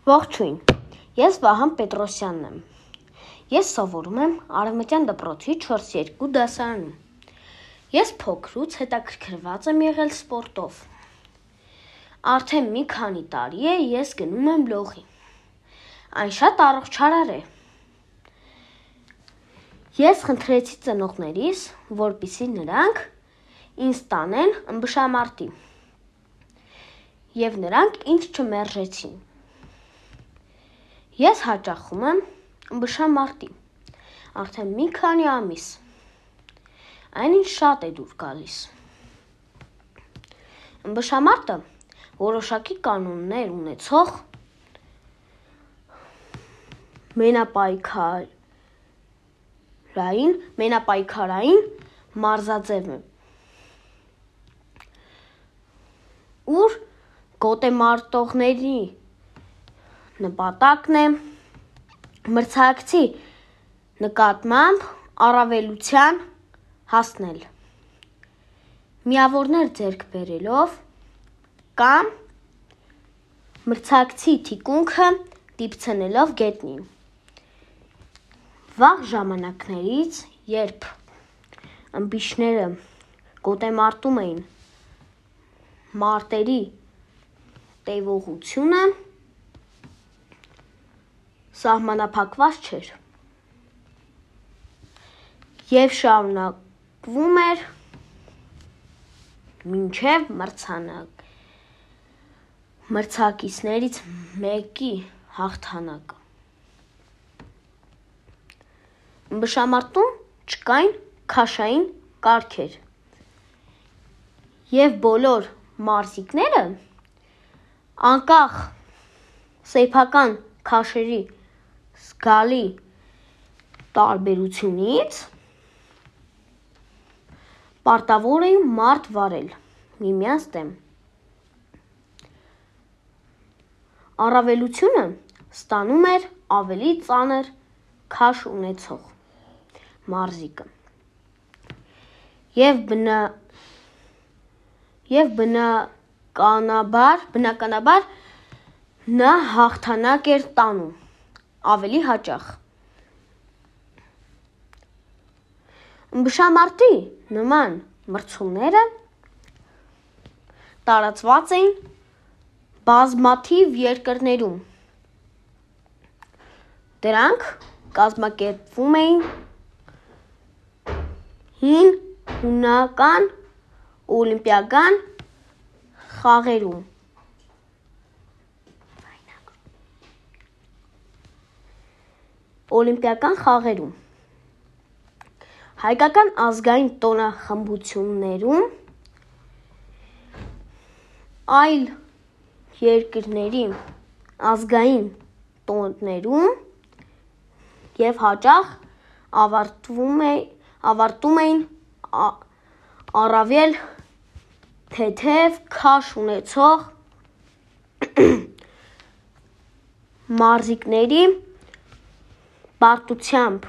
Ողջույն, ես Վահան Պետրոսյանն եմ, ես սովորում եմ Արևմտյան դպրոցի 4-2 դասարանում, ես փոքրուց հետաքրքրված եմ եղել սպորտով, արդեն մի քանի տարի է ես գնում եմ լողի, այն շատ առողջարար է, ես խնդրեցի ծնողներիս, որպեսզի նրանք ինձ տանեն ըմբշամարտի և նրանք ինձ չմերժեցին, ես հաճախում եմ ըմբշամարտի, արդեն մի քանի ամիս, այն ինձ շատ է դուր գալիս, ըմբշամարտը որոշակի կանոններ ունեցող մենապայքարային մարզաձև է, ուր գոտեմարտողների նպատակն է մրցանակցի նկատմամբ առավելության հասնել, միավորներ ձեռք բերելով կամ մրցանակցի թիկունքը դիպցնելով գետնին, վաղ ժամանակներից, երբ ըմբիշները գոտեմարտում էին մարտերի տևողությունը սահմանափակված չէր և շարունակվում էր մինչև մրցակիցներից մեկի հաղթանակը, ըմբշամարտում չկային քաշային կարգեր և բոլոր մարզիկները անկախ սեփական քաշերի զգալի տարբերությունից պարտավոր էին մարտ վարել միմյանց դեմ, առավելությունը ստանում էր ավելի ծանր քաշ ունեցող մարզիկը և բնականաբար նա հաղթանակ էր տանում ավելի հաճախ, ըմբշամարտի նման մրցումները տարածված էին բազմաթիվ երկրներում, դրանք կազմակերպվում էին հին հունական օլիմպիական խաղերում, հայկական ազգային տոնախմբություններում, այլ երկրների ազգային տոներում և հաճախ ավարտում էին առավել թեթև քաշ ունեցող մարզիկների պարտությամբ,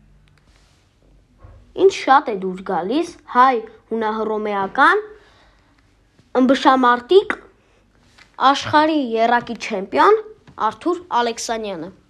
ինձ շատ է դուր գալիս հայ-հունահռոմեական ըմբշամարտիկ աշխարհի եռակի չեմպիոն Արթուր Ալեքսանյանը։